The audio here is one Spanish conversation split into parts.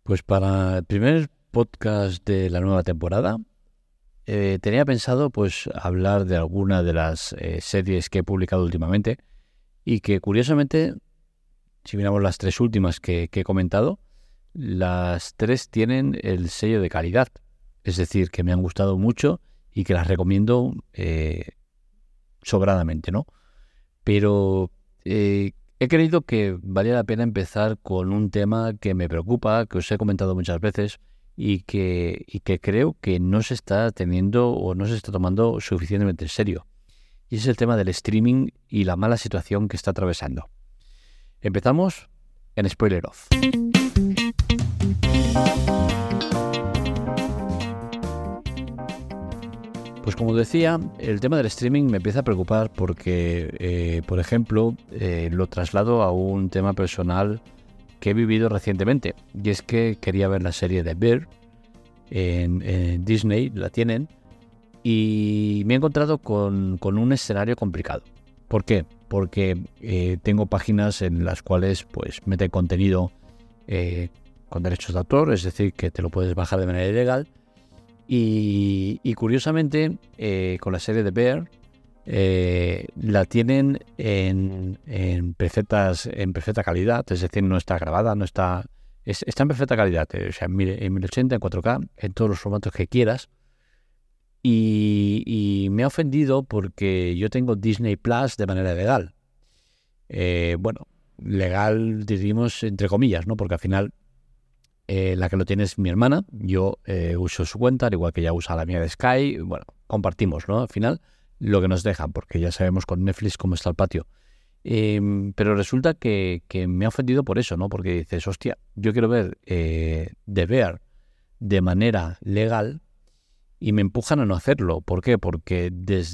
Pues para el primer podcast de la nueva temporada tenía pensado pues hablar de alguna de las series que he publicado últimamente y que curiosamente, si miramos las tres últimas que he comentado, las tres tienen el sello de calidad. Es decir, que me han gustado mucho y que las recomiendo sobradamente, ¿no? Pero he creído que valía la pena empezar con un tema que me preocupa, que os he comentado muchas veces y que creo que no se está teniendo o no se está tomando suficientemente en serio. Y es el tema del streaming y la mala situación que está atravesando. Empezamos en Spoiler Off. Pues como decía, el tema del streaming me empieza a preocupar porque, por ejemplo, lo traslado a un tema personal que he vivido recientemente. Y es que quería ver la serie de Bear en Disney, la tienen, y me he encontrado con un escenario complicado. ¿Por qué? Porque tengo páginas en las cuales pues meten contenido con derechos de autor, es decir, que te lo puedes bajar de manera ilegal. Y curiosamente, con la serie de Bear, la tienen en perfecta calidad, es decir, no está grabada, está en perfecta calidad, o sea, en 1080, en 4K, en todos los formatos que quieras. Y me ha ofendido porque yo tengo Disney Plus de manera legal. Bueno, legal diríamos entre comillas, ¿no? Porque al final la que lo tiene es mi hermana, yo uso su cuenta, al igual que ella usa la mía de Sky, bueno, compartimos, ¿no? Al final, lo que nos dejan, porque ya sabemos con Netflix cómo está el patio. Pero resulta que me ha ofendido por eso, ¿no? Porque dices, hostia, yo quiero ver The Bear de manera legal y me empujan a no hacerlo. ¿Por qué? Porque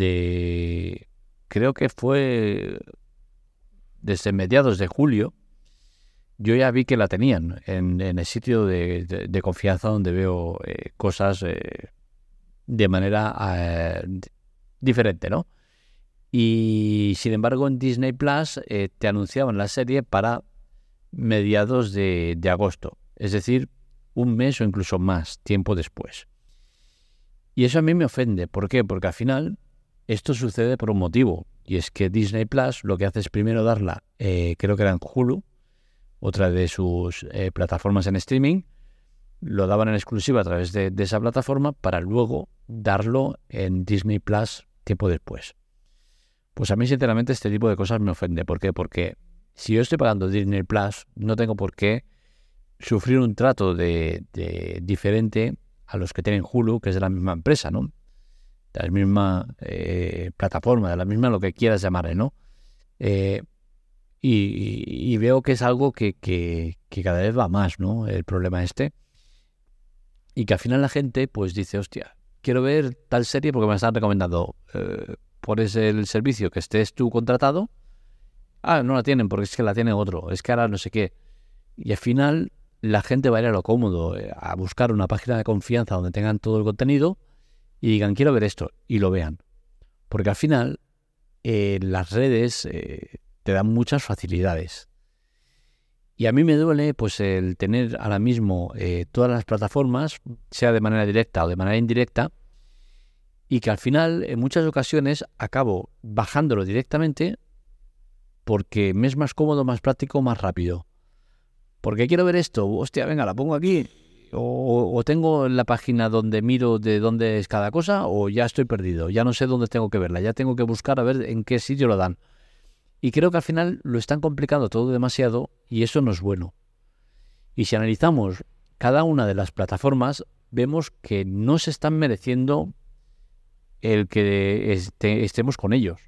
creo que fue desde mediados de julio, yo ya vi que la tenían en el sitio de confianza donde veo cosas de manera diferente, ¿no? Y sin embargo en Disney Plus te anunciaban la serie para mediados de agosto, es decir, un mes o incluso más tiempo después. Y eso a mí me ofende. ¿Por qué? Porque al final esto sucede por un motivo, y es que Disney Plus lo que hace es primero darla, creo que era en Hulu, otra de sus plataformas en streaming, lo daban en exclusiva a través de esa plataforma para luego darlo en Disney Plus tiempo después. Pues a mí sinceramente este tipo de cosas me ofende. ¿Por qué? Porque si yo estoy pagando Disney Plus, no tengo por qué sufrir un trato de diferente a los que tienen Hulu, que es de la misma empresa, ¿no? De la misma plataforma, de la misma lo que quieras llamarle, ¿no? Y veo que es algo que cada vez va más, ¿no? El problema este. Y que al final la gente pues dice, hostia, quiero ver tal serie porque me la están recomendando. Pones el servicio que estés tú contratado. Ah, no la tienen porque es que la tiene otro. Es que ahora no sé qué. Y al final la gente va a ir a lo cómodo, a buscar una página de confianza donde tengan todo el contenido y digan, quiero ver esto, y lo vean. Porque al final las redes te dan muchas facilidades. Y a mí me duele pues el tener ahora mismo todas las plataformas, sea de manera directa o de manera indirecta, y que al final en muchas ocasiones acabo bajándolo directamente porque me es más cómodo, más práctico, más rápido. Porque quiero ver esto, hostia, venga, la pongo aquí, o tengo la página donde miro de dónde es cada cosa, o ya estoy perdido, ya no sé dónde tengo que verla, ya tengo que buscar a ver en qué sitio lo dan. Y creo que al final lo están complicando todo demasiado y eso no es bueno. Y si analizamos cada una de las plataformas, vemos que no se están mereciendo el que estemos con ellos.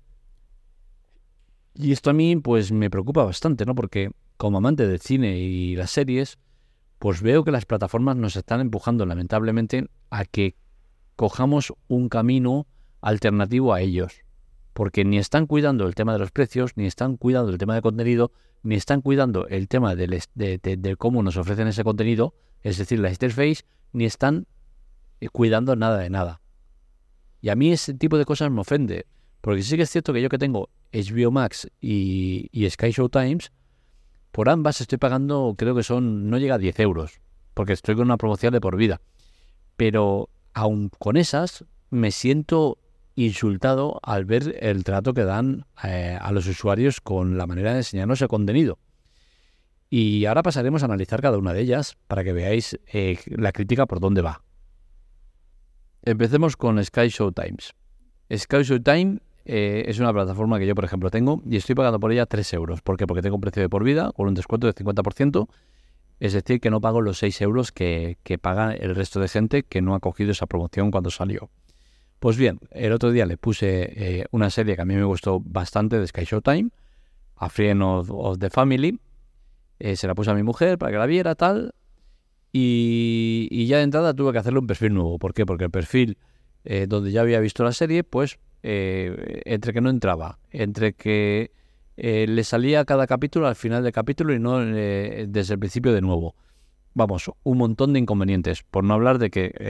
Y esto a mí pues me preocupa bastante, ¿no? Porque como amante del cine y las series, pues veo que las plataformas nos están empujando lamentablemente a que cojamos un camino alternativo a ellos. Porque ni están cuidando el tema de los precios, ni están cuidando el tema de contenido, ni están cuidando el tema de cómo nos ofrecen ese contenido, es decir, la interface, ni están cuidando nada de nada. Y a mí ese tipo de cosas me ofende, porque sí que es cierto que yo que tengo HBO Max y Sky Showtimes, por ambas estoy pagando, creo que no llega a 10 euros porque estoy con una promoción de por vida. Pero aun con esas, me siento insultado al ver el trato que dan a los usuarios con la manera de enseñarnos el contenido. Y ahora pasaremos a analizar cada una de ellas para que veáis la crítica por dónde va. Empecemos con Sky Showtimes. Sky Showtime es una plataforma que yo, por ejemplo, tengo y estoy pagando por ella 3 euros. ¿Por qué? Porque tengo un precio de por vida con un descuento del 50%. Es decir, que no pago los 6 euros que paga el resto de gente que no ha cogido esa promoción cuando salió. Pues bien, el otro día le puse una serie que a mí me gustó bastante de Sky Showtime, A Friend of the Family. Se la puse a mi mujer para que la viera, tal. Y ya de entrada tuve que hacerle un perfil nuevo. ¿Por qué? Porque el perfil donde ya había visto la serie, pues entre que no entraba, entre que le salía cada capítulo al final del capítulo y no desde el principio de nuevo. Vamos, un montón de inconvenientes. Por no hablar de que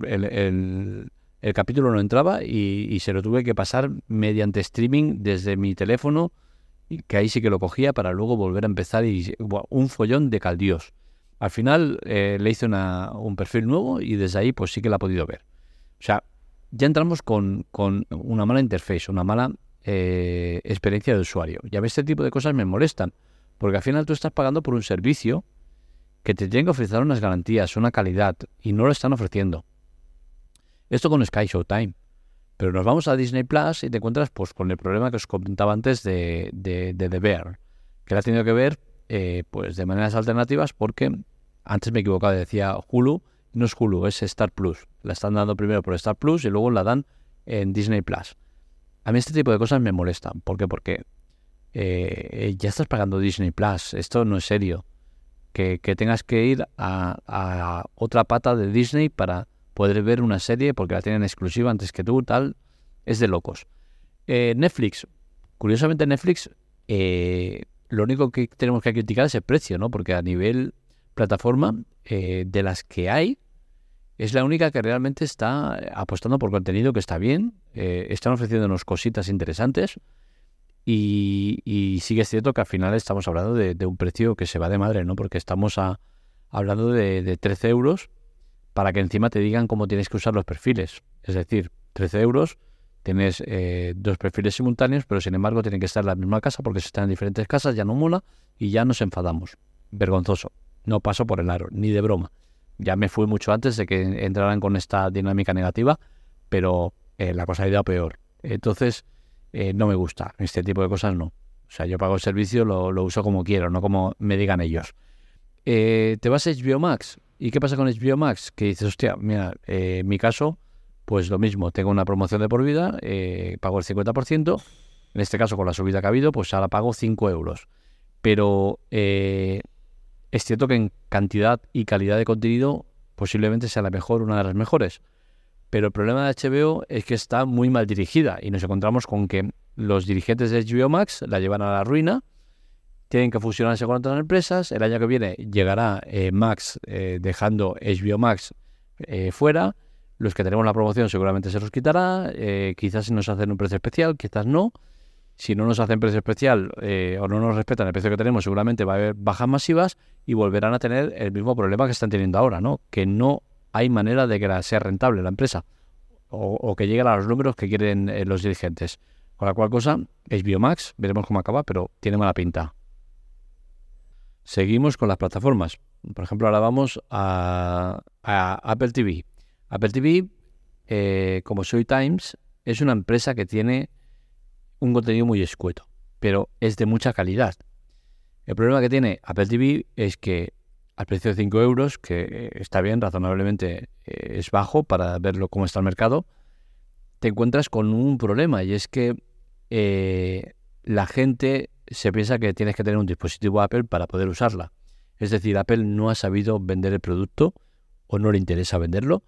el capítulo no entraba y se lo tuve que pasar mediante streaming desde mi teléfono, que ahí sí que lo cogía para luego volver a empezar y un follón de caldíos. Al final le hice un perfil nuevo y desde ahí pues sí que la he podido ver. O sea, ya entramos con una mala interface, una mala experiencia de usuario. Y a mí este tipo de cosas me molestan, porque al final tú estás pagando por un servicio que te tienen que ofrecer unas garantías, una calidad, y no lo están ofreciendo. Esto con Sky Showtime. Pero nos vamos a Disney Plus y te encuentras pues con el problema que os comentaba antes de The Bear, que la he tenido que ver pues de maneras alternativas porque antes me equivocaba, decía Hulu, no es Hulu, es Star Plus. La están dando primero por Star Plus y luego la dan en Disney Plus. A mí este tipo de cosas me molestan. ¿Por qué? Porque ya estás pagando Disney Plus, esto no es serio. Que tengas que ir a otra pata de Disney para poder ver una serie porque la tienen exclusiva antes que tú, tal, es de locos. Netflix, curiosamente Netflix, lo único que tenemos que criticar es el precio, ¿no? Porque a nivel plataforma, de las que hay, es la única que realmente está apostando por contenido que está bien, están ofreciéndonos cositas interesantes y sí que es cierto que al final estamos hablando de un precio que se va de madre, ¿no? Porque estamos hablando de 13 euros para que encima te digan cómo tienes que usar los perfiles. Es decir, 13 euros, tienes 2 perfiles simultáneos, pero sin embargo tienen que estar en la misma casa porque si están en diferentes casas ya no mola y ya nos enfadamos. Vergonzoso. No paso por el aro, ni de broma. Ya me fui mucho antes de que entraran con esta dinámica negativa, pero la cosa ha ido a peor. Entonces, no me gusta. Este tipo de cosas no. O sea, yo pago el servicio, lo uso como quiero, no como me digan ellos. Te vas a HBO Max. ¿Y qué pasa con HBO Max? Que dices, hostia, mira, en mi caso, pues lo mismo, tengo una promoción de por vida, pago el 50%, en este caso con la subida que ha habido, pues ahora pago 5 euros. Pero es cierto que en cantidad y calidad de contenido posiblemente sea la mejor, una de las mejores. Pero el problema de HBO es que está muy mal dirigida y nos encontramos con que los dirigentes de HBO Max la llevan a la ruina. Tienen que fusionarse con otras empresas. El año que viene llegará Max dejando HBO Max fuera. Los que tenemos la promoción seguramente se los quitará. Quizás si nos hacen un precio especial, quizás no. Si no nos hacen precio especial o no nos respetan el precio que tenemos, seguramente va a haber bajas masivas y volverán a tener el mismo problema que están teniendo ahora, ¿no? Que no hay manera de que sea rentable la empresa o que lleguen a los números que quieren los dirigentes. Con la cual cosa, HBO Max, veremos cómo acaba, pero tiene mala pinta. Seguimos con las plataformas. Por ejemplo, ahora vamos a Apple TV. Apple TV, como Showtimes, es una empresa que tiene un contenido muy escueto, pero es de mucha calidad. El problema que tiene Apple TV es que al precio de 5 euros, que está bien, razonablemente es bajo para verlo cómo está el mercado, te encuentras con un problema y es que la gente se piensa que tienes que tener un dispositivo Apple para poder usarla. Es decir, Apple no ha sabido vender el producto o no le interesa venderlo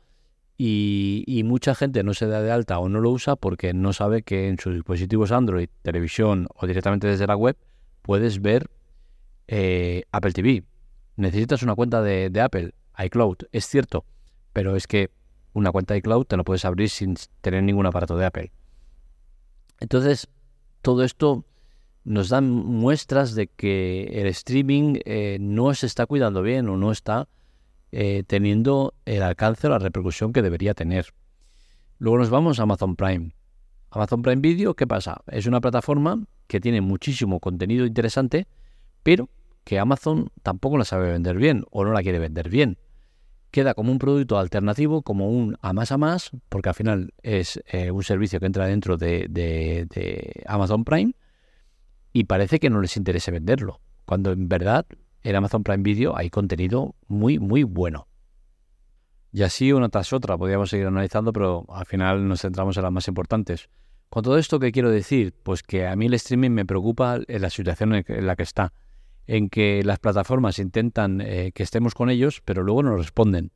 y mucha gente no se da de alta o no lo usa porque no sabe que en sus dispositivos Android, televisión o directamente desde la web puedes ver Apple TV. Necesitas una cuenta de Apple, iCloud, es cierto, pero es que una cuenta de iCloud te la puedes abrir sin tener ningún aparato de Apple. Entonces, todo esto nos dan muestras de que el streaming no se está cuidando bien o no está teniendo el alcance o la repercusión que debería tener. Luego nos vamos a Amazon Prime. Amazon Prime Video, ¿qué pasa? Es una plataforma que tiene muchísimo contenido interesante, pero que Amazon tampoco la sabe vender bien o no la quiere vender bien. Queda como un producto alternativo, como un a más, porque al final es un servicio que entra dentro de Amazon Prime y parece que no les interese venderlo, cuando en verdad en Amazon Prime Video hay contenido muy, muy bueno. Y así una tras otra, podríamos seguir analizando, pero al final nos centramos en las más importantes. Con todo esto, ¿qué quiero decir? Pues que a mí el streaming me preocupa en la situación en la que está, en que las plataformas intentan que estemos con ellos, pero luego no responden.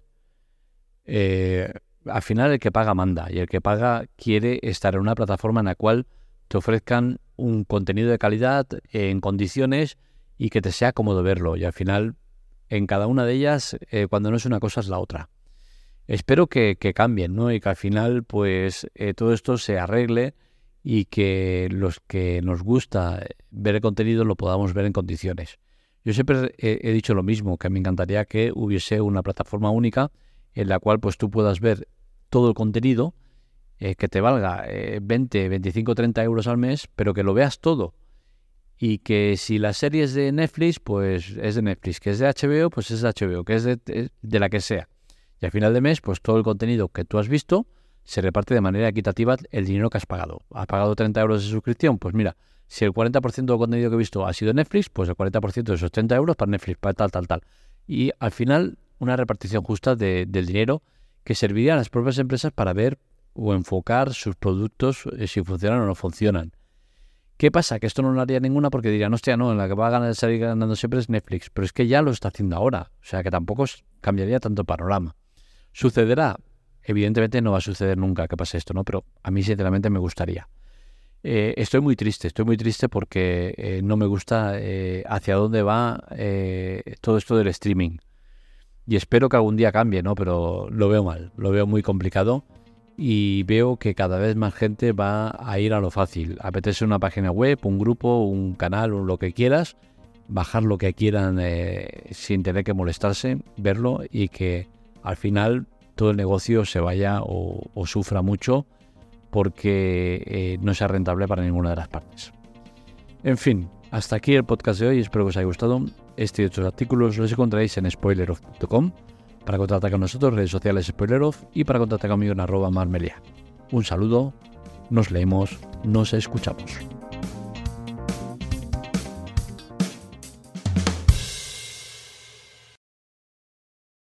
Al final el que paga manda, y el que paga quiere estar en una plataforma en la cual te ofrezcan un contenido de calidad en condiciones y que te sea cómodo verlo. Y al final, en cada una de ellas, cuando no es una cosa es la otra. Espero que cambien, ¿no? Y que al final, pues, todo esto se arregle y que los que nos gusta ver el contenido lo podamos ver en condiciones. Yo siempre he dicho lo mismo, que me encantaría que hubiese una plataforma única en la cual pues tú puedas ver todo el contenido, que te valga 20, 25, 30 euros al mes, pero que lo veas todo. Y que si la serie es de Netflix, pues es de Netflix, que es de HBO, pues es de HBO, que es de la que sea. Y al final de mes, pues todo el contenido que tú has visto se reparte de manera equitativa el dinero que has pagado. ¿Has pagado 30 euros de suscripción? Pues mira, si el 40% del contenido que he visto ha sido Netflix, pues el 40% de esos 30 euros para Netflix, para tal. Y al final, una repartición justa del dinero que serviría a las propias empresas para ver o enfocar sus productos si funcionan o no funcionan. ¿Qué pasa? Que esto no lo haría ninguna porque dirían, hostia, no, en la que va a salir ganando siempre es Netflix. Pero es que ya lo está haciendo ahora. O sea, que tampoco cambiaría tanto el panorama. ¿Sucederá? Evidentemente no va a suceder nunca que pase esto, ¿no? Pero a mí sinceramente me gustaría. Estoy muy triste porque no me gusta hacia dónde va todo esto del streaming. Y espero que algún día cambie, ¿no? Pero lo veo mal, lo veo muy complicado y veo que cada vez más gente va a ir a lo fácil. Apetece una página web, un grupo, un canal, lo que quieras, bajar lo que quieran sin tener que molestarse, verlo y que al final todo el negocio se vaya o sufra mucho porque no sea rentable para ninguna de las partes. En fin, hasta aquí el podcast de hoy, espero que os haya gustado. Este y otros artículos los encontraréis en spoileroff.com. Para contactar con nosotros, redes sociales Spoileroff, y para contactar conmigo en @marmelia. Un saludo, nos leemos, nos escuchamos.